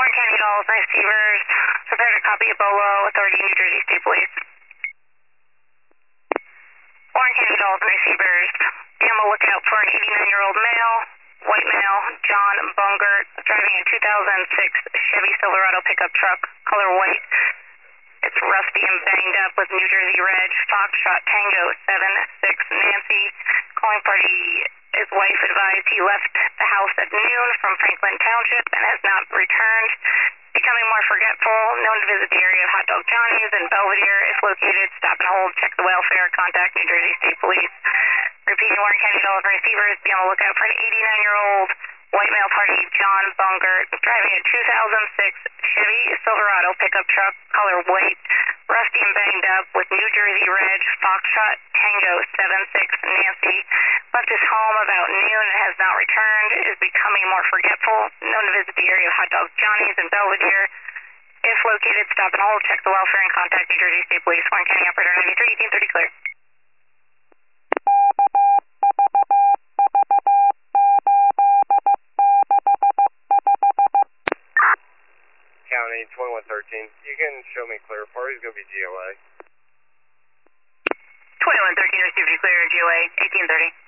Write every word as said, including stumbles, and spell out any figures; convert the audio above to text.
Warren County Dolls, receivers, prepare to copy a BOLO, authority New Jersey State Police. Warren County Dolls, receivers, be on the lookout for an eighty-nine-year-old male, white male, John Bungert, driving a two thousand six Chevy Silverado pickup truck, color white. It's rusty and banged up with New Jersey Reg, Foxtrot Tango seven six Nancy. Calling party, his wife advised he left the house at noon from Franklin Township and has not returned. Becoming more forgetful, known to visit the area of Hot Dog Johnny's and Belvedere. If located, stop and hold, check the welfare, contact New Jersey State Police. Repeating, Warren County Dolls receivers, be on the lookout for an eighty-nine-year-old white male party, John Bungert, driving a two thousand six Chevy Silverado pickup truck, color white, rusty and banged up with New Jersey Reg, Foxtrot Tango seven six Nancy. Left his home about noon and has not returned. Is becoming more forgetful. Known to visit the area of Hot Dog Johnny's and Belvedere. If located, stop and hold, check the welfare, and contact New Jersey State Police. Warren County Operator ninety-three, eighteen thirty clear. County twenty-one thirteen. You can show me clear. Party's going to be G O A. twenty-one thirteen received you clear, G O A eighteen thirty.